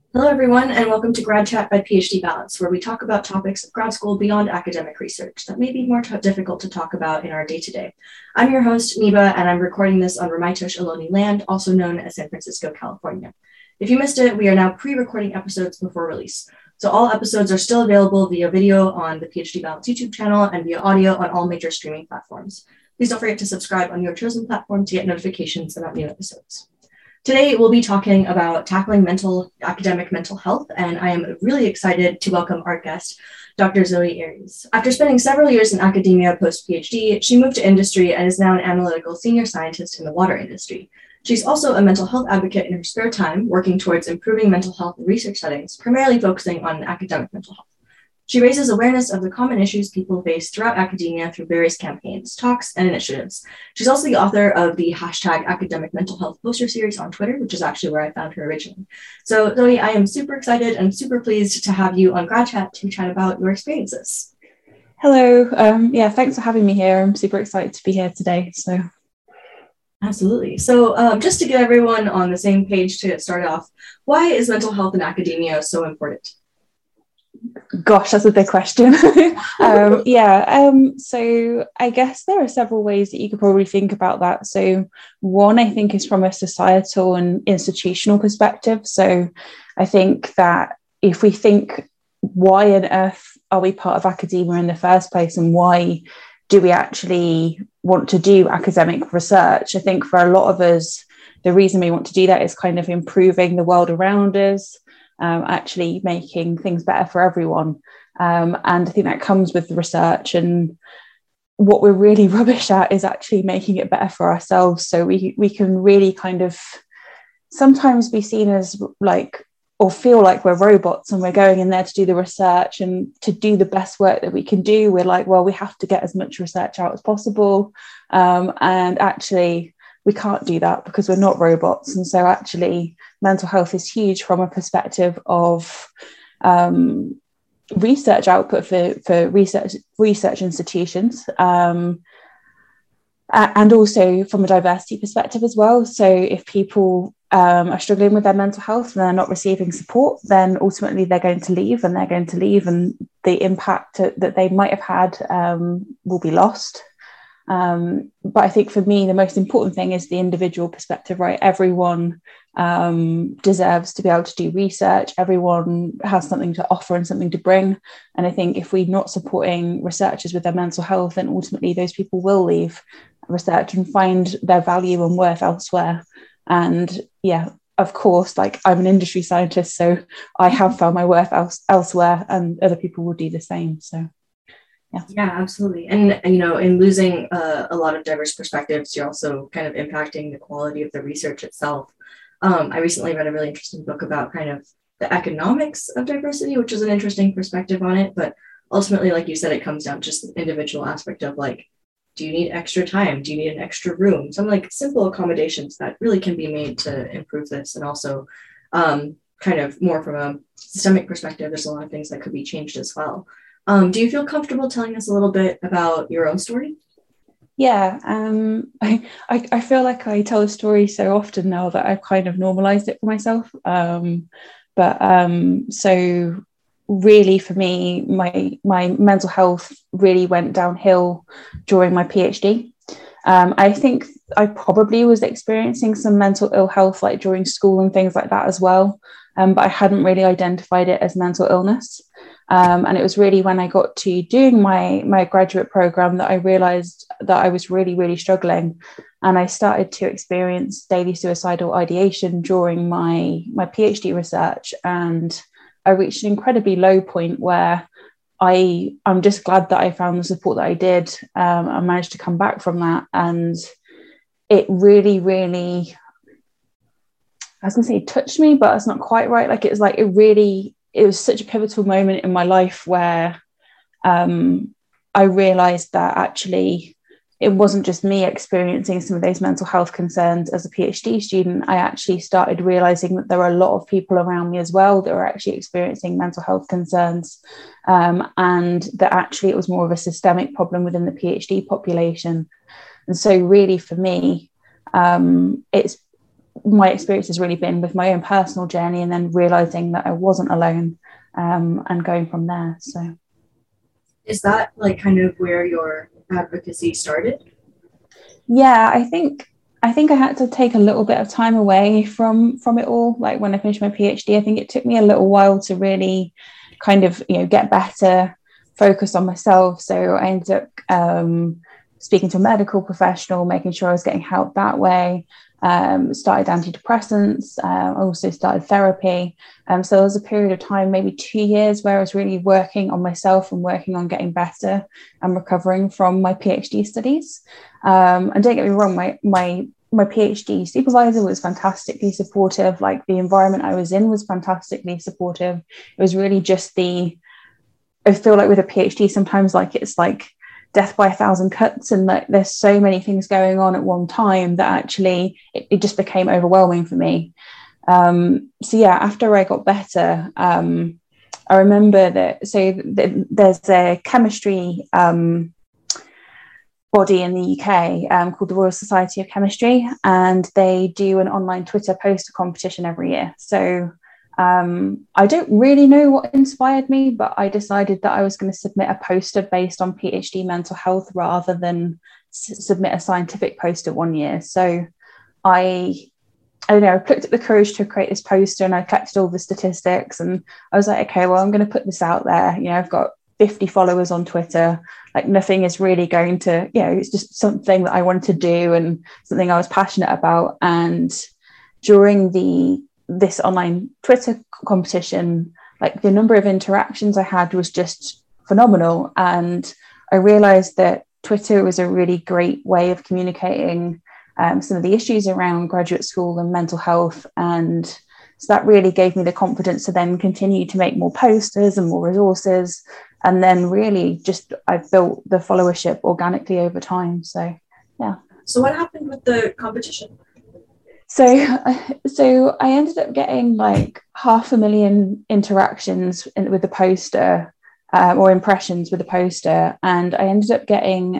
Hello, everyone, and welcome to Grad Chat by PhD Balance, where we talk about topics of grad school beyond academic research that may be more difficult to talk about in our day-to-day. I'm your host, Niba, and I'm recording this on Ramaytush Ohlone land, also known as San Francisco, California. If you missed it, we are now pre-recording episodes before release. So all episodes are still available via video on the PhD Balance YouTube channel and via audio on all major streaming platforms. Please don't forget to subscribe on your chosen platform to get notifications about new episodes. Today, we'll be talking about tackling academic mental health, and I am really excited to welcome our guest, Dr. Zoe Aries. After spending several years in academia post-PhD, she moved to industry and is now an analytical senior scientist in the water industry. She's also a mental health advocate in her spare time, working towards improving mental health in research settings, primarily focusing on academic mental health. She raises awareness of the common issues people face throughout academia through various campaigns, talks, and initiatives. She's also the author of the #academic mental health poster series on Twitter, which is actually where I found her originally. So Zoe, I am super excited and super pleased to have you on Grad Chat to chat about your experiences. Hello. Thanks for having me here. I'm super excited to be here today. Absolutely. So just to get everyone on the same page to get started off, why is mental health in academia so important? Gosh, that's a big question. So I guess there are several ways that you could probably think about that. So one, I think, is from a societal and institutional perspective. So I think that if we think, why on earth are we part of academia in the first place, and why do we actually want to do academic research? I think for a lot of us, the reason we want to do that is kind of improving the world around us, actually making things better for everyone. And I think that comes with research. And what we're really rubbish at is actually making it better for ourselves. So we can really kind of sometimes be seen as like, or feel like we're robots and we're going in there to do the research and to do the best work that we can do. We're like, well, we have to get as much research out as possible. And actually, we can't do that because we're not robots. And so actually, mental health is huge from a perspective of research output for research institutions, and also from a diversity perspective as well. So if people are struggling with their mental health and they're not receiving support, then ultimately they're going to leave, and the impact that they might have had will be lost. But I think for me, the most important thing is the individual perspective, right? Everyone deserves to be able to do research. Everyone has something to offer and something to bring. And I think if we're not supporting researchers with their mental health, then ultimately those people will leave research and find their value and worth elsewhere. And yeah, of course, like I'm an industry scientist, so I have found my worth elsewhere, and other people will do the same. So yeah, absolutely. And you know, in losing a lot of diverse perspectives, you're also kind of impacting the quality of the research itself. I recently read a really interesting book about kind of the economics of diversity, which is an interesting perspective on it. But ultimately, like you said, it comes down to just the individual aspect of like, do you need extra time? Do you need an extra room? Some like simple accommodations that really can be made to improve this. And also kind of more from a systemic perspective, there's a lot of things that could be changed as well. Do you feel comfortable telling us a little bit about your own story? Yeah, I feel like I tell a story so often now that I've kind of normalized it for myself. So really for me, my mental health really went downhill during my PhD. I think I probably was experiencing some mental ill health like during school and things like that as well. But I hadn't really identified it as mental illness. And it was really when I got to doing my graduate program that I realized that I was really, really struggling. And I started to experience daily suicidal ideation during my PhD research. And I reached an incredibly low point where I'm just glad that I found the support that I did. I managed to come back from that. And it really, really, I was going to say touched me, but it's not quite right. It was such a pivotal moment in my life where I realized that actually it wasn't just me experiencing some of those mental health concerns as a PhD student. I actually started realizing that there were a lot of people around me as well that were actually experiencing mental health concerns, and that actually it was more of a systemic problem within the PhD population. And so really for me, it's my experience has really been with my own personal journey, and then realizing that I wasn't alone, and going from there. So is that like kind of where your advocacy started? Yeah, I think I had to take a little bit of time away from it all. Like when I finished my PhD, I think it took me a little while to really kind of, get better, focus on myself. So I ended up speaking to a medical professional, making sure I was getting help that way. Started antidepressants, also started therapy. So there was a period of time, maybe 2 years, where I was really working on myself and working on getting better and recovering from my PhD studies. And don't get me wrong, my PhD supervisor was fantastically supportive. Like the environment I was in was fantastically supportive. It was really just I feel like with a PhD, sometimes like it's like death by a thousand cuts, and like there's so many things going on at one time that actually it just became overwhelming for me. So yeah, after I got better, I remember there's a chemistry body in the UK called the Royal Society of Chemistry, and they do an online Twitter poster competition every year. So I don't really know what inspired me, but I decided that I was going to submit a poster based on PhD mental health rather than submit a scientific poster one year. So I don't know, I plucked up the courage to create this poster, and I collected all the statistics, and I was like, okay, well, I'm going to put this out there. I've got 50 followers on Twitter. Like nothing is really going to, it's just something that I wanted to do and something I was passionate about. And during this online Twitter competition, like the number of interactions I had was just phenomenal. And I realized that Twitter was a really great way of communicating some of the issues around graduate school and mental health. And so that really gave me the confidence to then continue to make more posters and more resources. And then really just I've built the followership organically over time. So, yeah. So what happened with the competition? So I ended up getting like 500,000 interactions with the poster, or impressions with the poster. And I ended up getting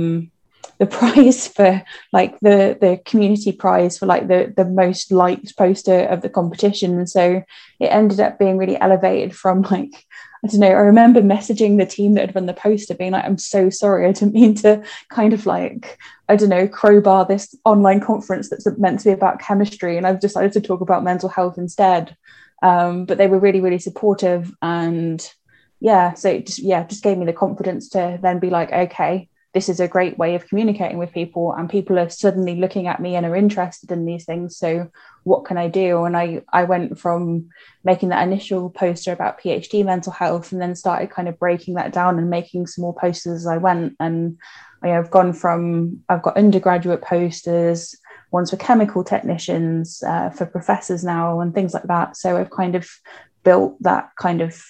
the prize for like the community prize for like the most liked poster of the competition. So it ended up being really elevated from like, I don't know, I remember messaging the team that had run the poster being like, I'm so sorry, I didn't mean to kind of like, I don't know, crowbar this online conference that's meant to be about chemistry, and I've decided to talk about mental health instead. But they were really, really supportive. And yeah, so it just gave me the confidence to then be like, okay, this is a great way of communicating with people, and people are suddenly looking at me and are interested in these things. So what can I do? And I went from making that initial poster about PhD mental health, and then started kind of breaking that down and making some more posters as I went. And I've got undergraduate posters, ones for chemical technicians, for professors now, and things like that. So I've kind of built that kind of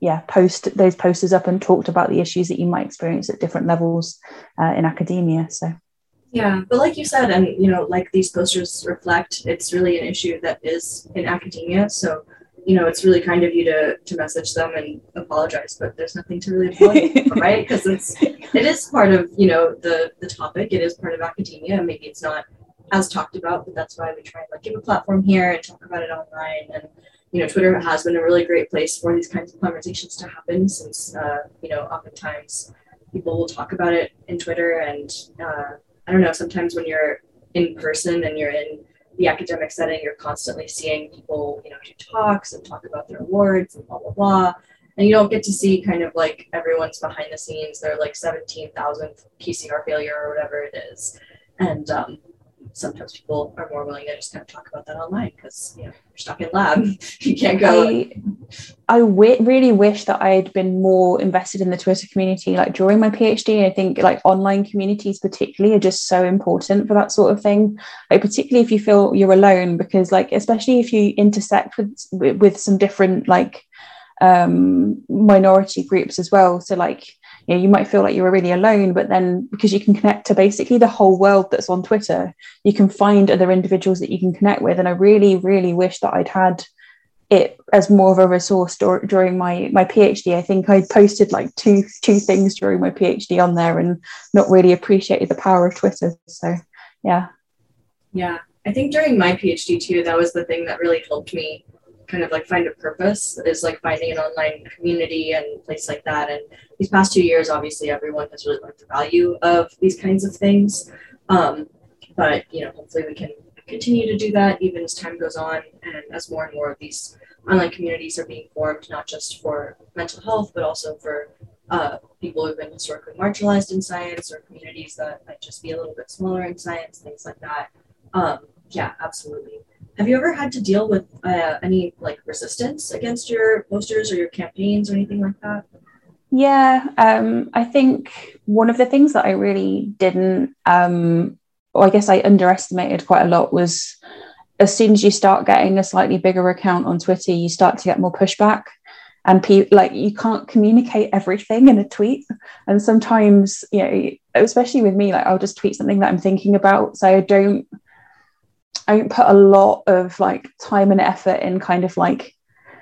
post those posters up and talked about the issues that you might experience at different levels in academia. So yeah, but like you said, and like these posters reflect, it's really an issue that is in academia. So it's really kind of you to message them and apologize, but there's nothing to really apologize for, right? Because it is part of the topic. It is part of academia. Maybe it's not as talked about, but that's why we try and like give a platform here and talk about it online. And Twitter has been a really great place for these kinds of conversations to happen, since, oftentimes people will talk about it in Twitter. And I don't know, sometimes when you're in person and you're in the academic setting, you're constantly seeing people, do talks and talk about their awards and blah, blah, blah. And you don't get to see kind of like everyone's behind the scenes, their like 17,000th PCR failure or whatever it is. And sometimes people are more willing to just kind of talk about that online because you're stuck in lab. You can't go. I really wish that I had been more invested in the Twitter community like during my PhD. I think like online communities particularly are just so important for that sort of thing, like particularly if you feel you're alone, because like especially if you intersect with some different like minority groups as well. So like you might feel like you're really alone, but then because you can connect to basically the whole world that's on Twitter, you can find other individuals that you can connect with. And I really, really wish that I'd had it as more of a resource during my PhD. I think I posted like two things during my PhD on there and not really appreciated the power of Twitter. So yeah. I think during my PhD too, that was the thing that really helped me kind of like find a purpose, is like finding an online community and place like that. And these past 2 years, obviously everyone has really learned the value of these kinds of things. But hopefully we can continue to do that even as time goes on, and as more and more of these online communities are being formed, not just for mental health, but also for people who've been historically marginalized in science, or communities that might just be a little bit smaller in science, things like that. Yeah, absolutely. Have you ever had to deal with any like resistance against your posters or your campaigns or anything like that? Yeah, I think one of the things that I really didn't, or I guess I underestimated quite a lot, was as soon as you start getting a slightly bigger account on Twitter, you start to get more pushback, and you can't communicate everything in a tweet. And sometimes, especially with me, like I'll just tweet something that I'm thinking about. So I don't put a lot of like time and effort in kind of like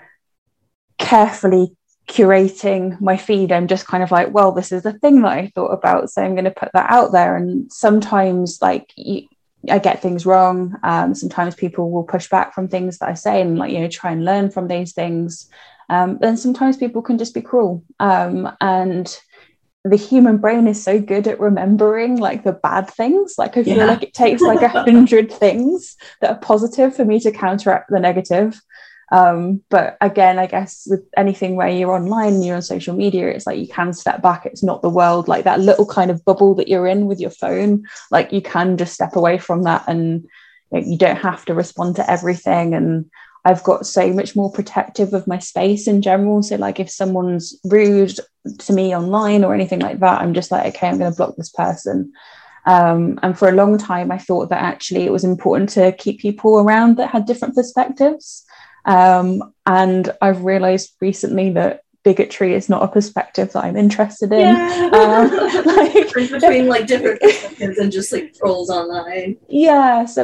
carefully curating my feed. I'm just kind of like, well, this is the thing that I thought about, so I'm going to put that out there. And sometimes like I get things wrong. Sometimes people will push back from things that I say and like, try and learn from these things. Then sometimes people can just be cruel. And the human brain is so good at remembering like the bad things. Like I feel like it takes like 100 things that are positive for me to counteract the negative. But again, I guess with anything where you're online, you're on social media, it's like you can step back. It's not the world, like that little kind of bubble that you're in with your phone. Like you can just step away from that, and you don't have to respond to everything. And I've got so much more protective of my space in general. So like if someone's rude to me online or anything like that, I'm just like, okay, I'm going to block this person. And for a long time, I thought that actually it was important to keep people around that had different perspectives. And I've realized recently that bigotry is not a perspective that I'm interested in. Between like different perspectives and just like trolls online. Yeah. So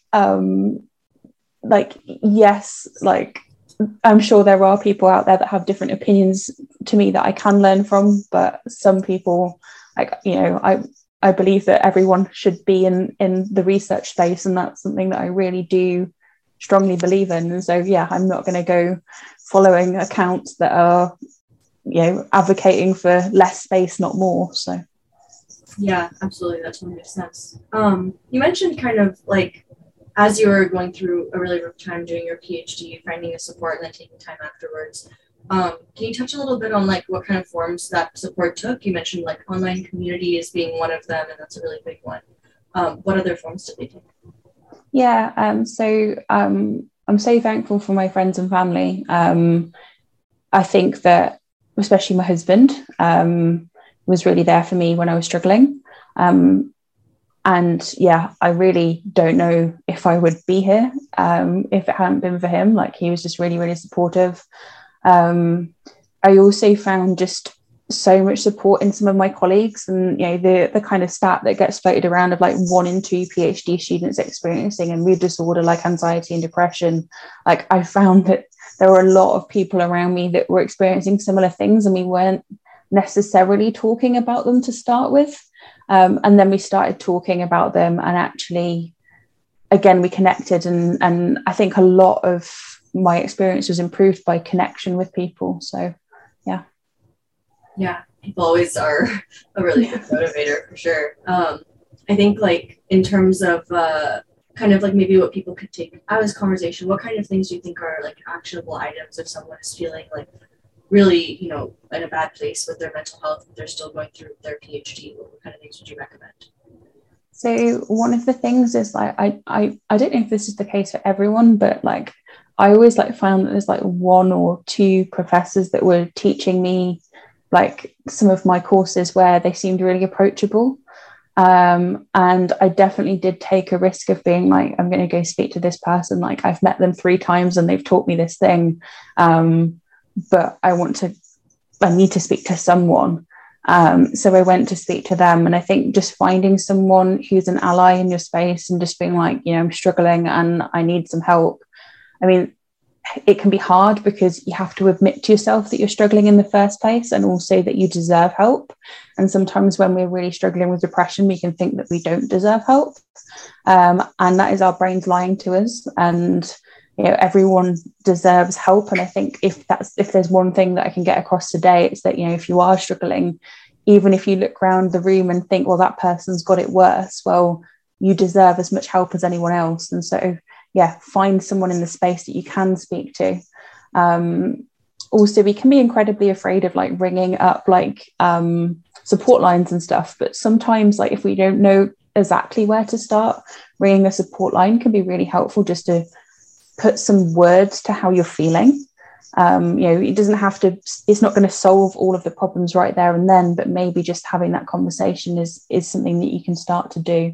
yes, like I'm sure there are people out there that have different opinions to me that I can learn from, but some people, like, I believe that everyone should be in the research space, and that's something that I really do strongly believe in. And so yeah, I'm not going to go following accounts that are advocating for less space, not more. So yeah, absolutely, that totally makes sense. You mentioned kind of like as you were going through a really rough time doing your PhD, finding a support and then taking time afterwards. Can you touch a little bit on like what kind of forms that support took? You mentioned like online community as being one of them, and that's a really big one. What other forms did they take? Yeah, so I'm so thankful for my friends and family. I think that especially my husband was really there for me when I was struggling. And yeah, I really don't know if I would be here if it hadn't been for him. Like he was just really, really supportive. I also found just so much support in some of my colleagues, and the kind of stat that gets floated around of like 1 in 2 PhD students experiencing a mood disorder like anxiety and depression. Like I found that there were a lot of people around me that were experiencing similar things, and we weren't necessarily talking about them to start with. And then we started talking about them, and actually, again, we connected. And I think a lot of my experience was improved by connection with people. So, yeah. Yeah, people always are a really good motivator for sure. I think like in terms of kind of like maybe what people could take out of this conversation, what kind of things do you think are like actionable items if someone is feeling like really, in a bad place with their mental health, if they're still going through their PhD? What kind of things would you recommend? So one of the things is like, I don't know if this is the case for everyone, but like, I always like found that there's like 1 or 2 professors that were teaching me like some of my courses where they seemed really approachable. And I definitely did take a risk of being like, I'm going to go speak to this person. Like I've met them 3 times and they've taught me this thing. But I need to speak to someone. So I went to speak to them, and I think just finding someone who's an ally in your space and just being like, I'm struggling and I need some help. I mean, it can be hard because you have to admit to yourself that you're struggling in the first place, and also that you deserve help. And sometimes when we're really struggling with depression, we can think that we don't deserve help, and that is our brains lying to us. And everyone deserves help. And I think if there's one thing that I can get across today, it's that if you are struggling, even if you look around the room and think, well, that person's got it worse, well, you deserve as much help as anyone else. And so find someone in the space that you can speak to. Also, we can be incredibly afraid of ringing up support lines and stuff, but sometimes if we don't know exactly where to start, ringing a support line can be really helpful, just to put some words to how you're feeling. It doesn't have to, it's not going to solve all of the problems right there and then, but maybe just having that conversation is something that you can start to do.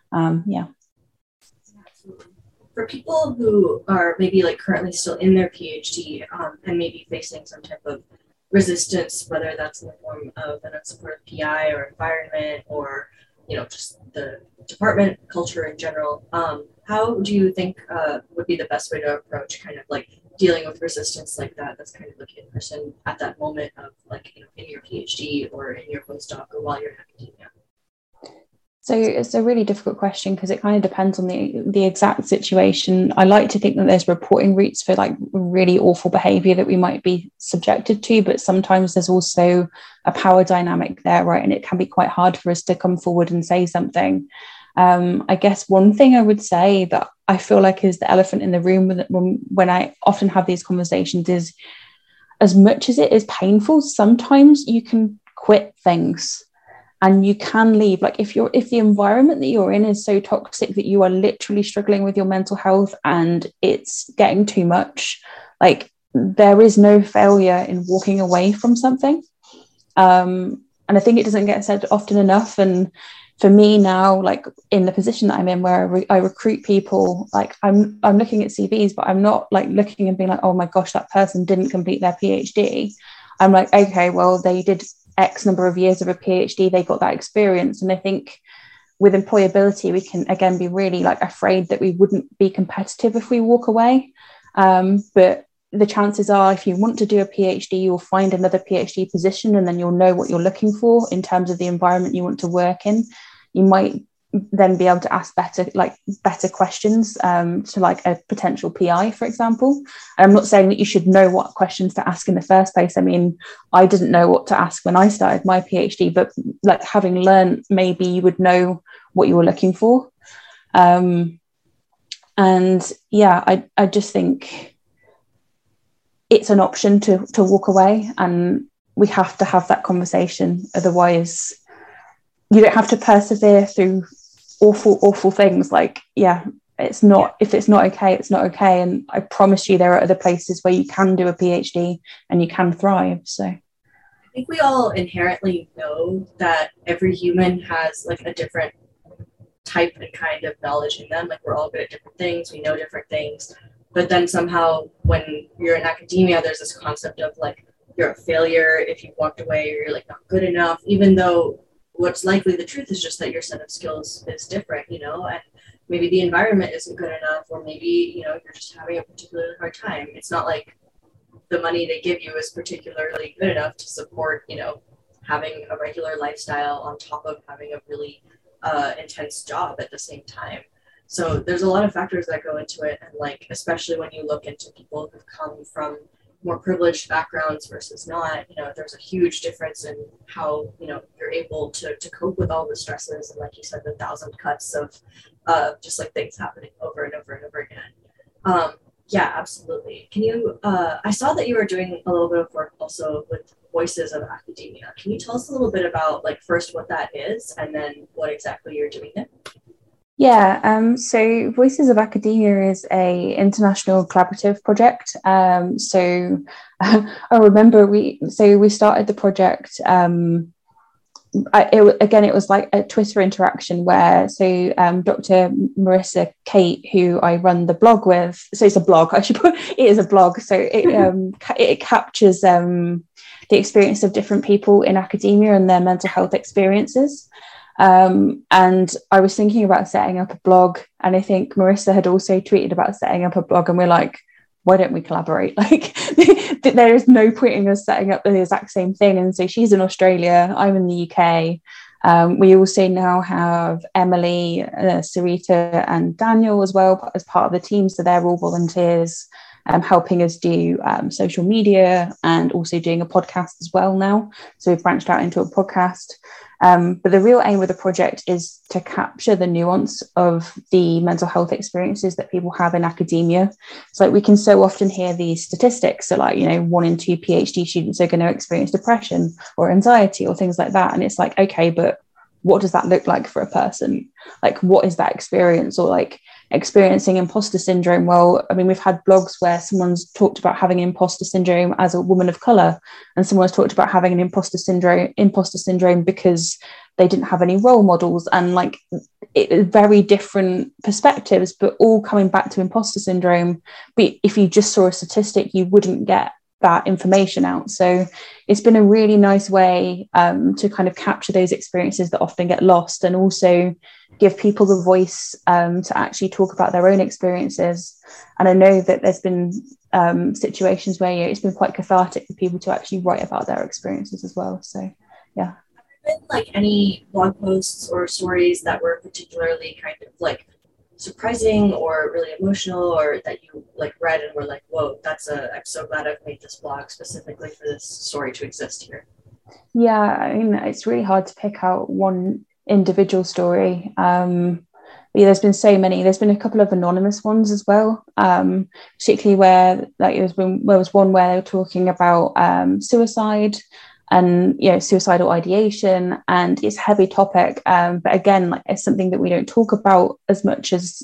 For people who are maybe currently still in their PhD and maybe facing some type of resistance, whether that's in the form of an unsupportive PI or environment, or just the department culture in general, how do you think would be the best way to approach kind of dealing with resistance like that? That's kind of in person at that moment of in your PhD or in your postdoc or while you're in academia. So it's a really difficult question because it kind of depends on the exact situation. I like to think that there's reporting routes for really awful behavior that we might be subjected to, but sometimes there's also a power dynamic there, right? And it can be quite hard for us to come forward and say something. I guess one thing I would say that I feel is the elephant in the room when I often have these conversations is, as much as it is painful, sometimes you can quit things. And you can leave. If the environment that you're in is so toxic that you are literally struggling with your mental health and it's getting too much, there is no failure in walking away from something. And I think it doesn't get said often enough. And for me now, in the position that I'm in, where I recruit people, I'm looking at CVs, but I'm not looking and being oh my gosh, that person didn't complete their PhD. I'm okay, well, they did X number of years of a PhD, they got that experience. And I think with employability, we can again be really afraid that we wouldn't be competitive if we walk away. But the chances are, if you want to do a PhD, you'll find another PhD position, and then you'll know what you're looking for in terms of the environment you want to work in. You might then be able to ask better questions to a potential PI, for example. And I'm not saying that you should know what questions to ask in the first place. I mean, I didn't know what to ask when I started my PhD, but having learned, maybe you would know what you were looking for. I just think it's an option to walk away, and we have to have that conversation. Otherwise, you don't have to persevere through awful things. It's not, if it's not okay, it's not okay. And I promise you there are other places where you can do a PhD and you can thrive. So I think we all inherently know that every human has a different type and kind of knowledge in them. We're all good at different things, we know different things, but then somehow when you're in academia, there's this concept of you're a failure if you walked away, or you're not good enough, even though what's likely the truth is just that your set of skills is different, and maybe the environment isn't good enough, or maybe, you're just having a particularly hard time. It's not the money they give you is particularly good enough to support, having a regular lifestyle on top of having a really intense job at the same time. So there's a lot of factors that go into it. And especially when you look into people who've come from more privileged backgrounds versus not, there's a huge difference in how, you're able to cope with all the stresses. And like you said, the 1,000 cuts of just things happening over and over and over again. Yeah, absolutely. Can you, I saw that you were doing a little bit of work also with Voices of Academia. Can you tell us a little bit about first what that is and then what exactly you're doing there? Yeah, so Voices of Academia is a international collaborative project. So I remember we started the project. It was a Twitter interaction where Dr. Marissa Kate, who I run the blog with, so it's a blog, I should put it is a blog, so it captures the experience of different people in academia and their mental health experiences. And I was thinking about setting up a blog, and I think Marissa had also tweeted about setting up a blog, and we're why don't we collaborate? Like there is no point in us setting up the exact same thing. And so she's in Australia, I'm in the UK. We also now have Emily, Sarita and Daniel as well as part of the team. So they're all volunteers, helping us do social media and also doing a podcast as well now. So we've branched out into a podcast. But the real aim of the project is to capture the nuance of the mental health experiences that people have in academia. So like we can so often hear these statistics. So like, 1 in 2 PhD students are going to experience depression or anxiety or things like that. And it's like, okay, but what does that look like for a person? Like, what is that experience? Or like experiencing imposter syndrome. Well, I mean, we've had blogs where someone's talked about having imposter syndrome as a woman of color, and someone's talked about having an imposter syndrome because they didn't have any role models, and like very different perspectives, but all coming back to imposter syndrome. But if you just saw a statistic, you wouldn't get that information out. So it's been a really nice way to kind of capture those experiences that often get lost, and also give people the voice to actually talk about their own experiences. And I know that there's been situations where it's been quite cathartic for people to actually write about their experiences as well. So yeah. Have there been like any blog posts or stories that were particularly kind of like surprising or really emotional, or that you like read and were like, whoa, I'm so glad I've made this blog specifically for this story to exist here? Yeah, I mean, it's really hard to pick out one individual story. But yeah, there's been so many. There's been a couple of anonymous ones as well, particularly where like there was one where they were talking about suicide and suicidal ideation, and it's a heavy topic, but again, like it's something that we don't talk about as much as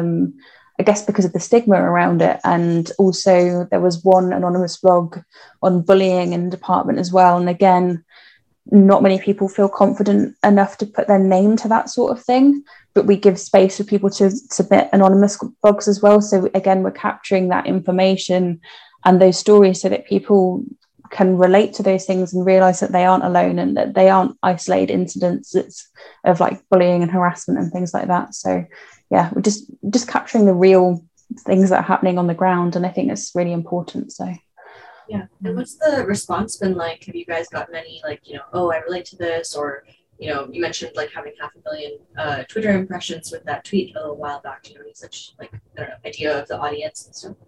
I guess because of the stigma around it. And also there was one anonymous blog on bullying in the department as well, and again, not many people feel confident enough to put their name to that sort of thing, but we give space for people to submit anonymous blogs as well. So again, we're capturing that information and those stories so that people can relate to those things and realize that they aren't alone and that they aren't isolated incidents of like bullying and harassment and things like that. So yeah, we're just capturing the real things that are happening on the ground, and I think it's really important. So yeah. And what's the response been like? Have you guys gotten any like, oh, I relate to this, or you mentioned like having 500,000 Twitter impressions with that tweet a little while back, such like, I don't know, idea of the audience and stuff?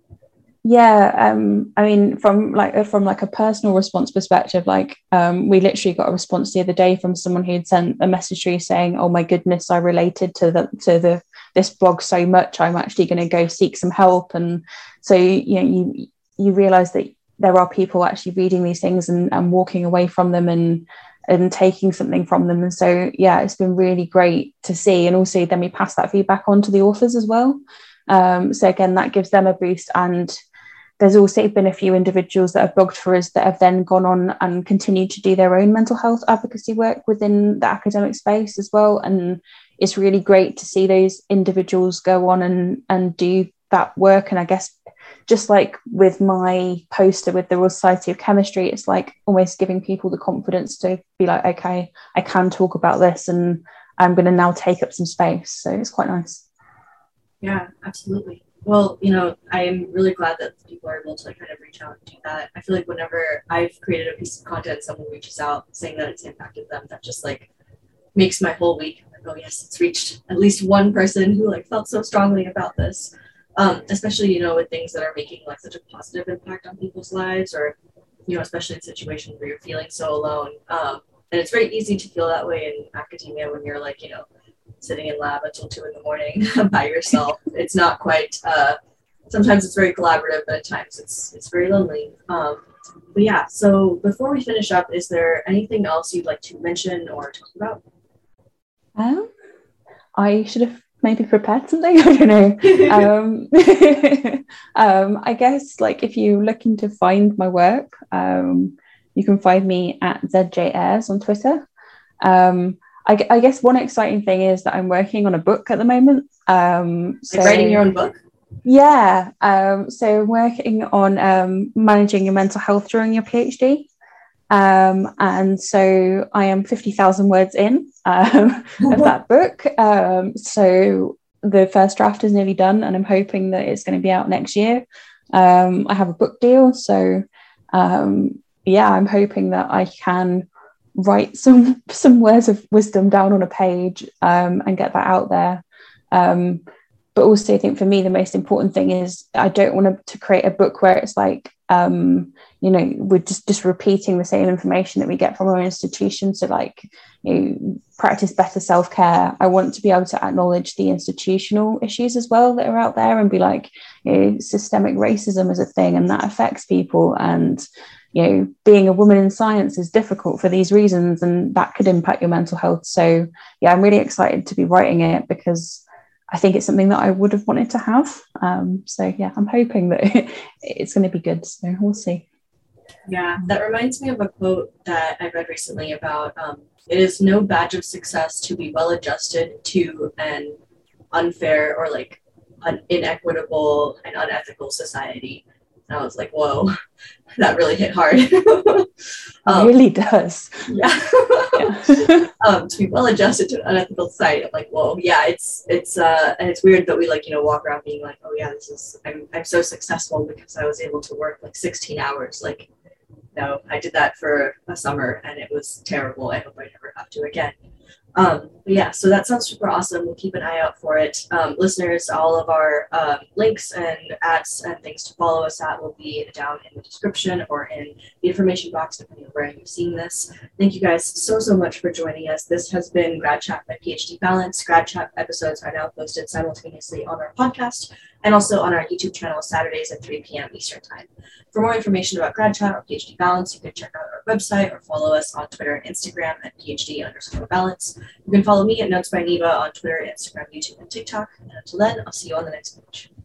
Yeah, I mean, from like a personal response perspective, like we literally got a response the other day from someone who'd sent a message through saying, "Oh my goodness, I related to this blog so much. I'm actually going to go seek some help." And so you realize that there are people actually reading these things and walking away from them and taking something from them. And so yeah, it's been really great to see. And also then we pass that feedback on to the authors as well. So again, that gives them a boost. And there's also been a few individuals that have blogged for us that have then gone on and continued to do their own mental health advocacy work within the academic space as well. And it's really great to see those individuals go on and do that work. And I guess just like with my poster with the Royal Society of Chemistry, it's like almost giving people the confidence to be like, okay, I can talk about this and I'm going to now take up some space. So it's quite nice. Yeah, absolutely. Well, I am really glad that people are able to kind of reach out and do that. I feel like whenever I've created a piece of content, someone reaches out saying that it's impacted them, that just like makes my whole week. I'm like, oh yes, it's reached at least one person who like felt so strongly about this. Especially, with things that are making like such a positive impact on people's lives, or, especially in situations where you're feeling so alone. And it's very easy to feel that way in academia when you're like, sitting in lab until 2 a.m. by yourself. It's not quite, sometimes it's very collaborative, but at times it's very lonely. But yeah, so before we finish up, is there anything else you'd like to mention or talk about? I should have maybe prepared something. I don't know. I guess like if you're looking to find my work, you can find me at ZJ Ayres on Twitter. I guess one exciting thing is that I'm working on a book at the moment. So writing your own book? Yeah. So I'm working on managing your mental health during your PhD. And so I am 50,000 words in of that book. So the first draft is nearly done, and I'm hoping that it's going to be out next year. I have a book deal, so yeah, I'm hoping that I can write some words of wisdom down on a page and get that out there. But also, I think for me, the most important thing is I don't want to create a book where it's like, we're just repeating the same information that we get from our institution. So like, practice better self-care. I want to be able to acknowledge the institutional issues as well that are out there and be like, systemic racism is a thing and that affects people. And, being a woman in science is difficult for these reasons and that could impact your mental health. So yeah, I'm really excited to be writing it because I think it's something that I would have wanted to have. So yeah, I'm hoping that it's going to be good. So we'll see. Yeah, that reminds me of a quote that I read recently about it is no badge of success to be well adjusted to an unfair or like an inequitable and unethical society. And I was like, whoa, that really hit hard. It really does. Yeah. To be well adjusted to an unethical society, I'm like, whoa, yeah, it's and it's weird that we like, walk around being like, oh yeah, I'm so successful because I was able to work like 16 hours. Like, no, I did that for a summer and it was terrible. I hope I never have to again. But yeah, so that sounds super awesome. We'll keep an eye out for it. Listeners, all of our links and ads and things to follow us at will be down in the description or in the information box, depending on where you're seeing this. Thank you guys so much for joining us. This has been Grad Chat by PhD Balance. Grad Chat episodes are now posted simultaneously on our podcast and also on our YouTube channel Saturdays at 3 p.m. Eastern Time. For more information about Grad Chat or PhD Balance, you can check out our website or follow us on Twitter and Instagram at PhD_Balance. You can follow me at Notes by Niba on Twitter, Instagram, YouTube, and TikTok. And until then, I'll see you on the next page.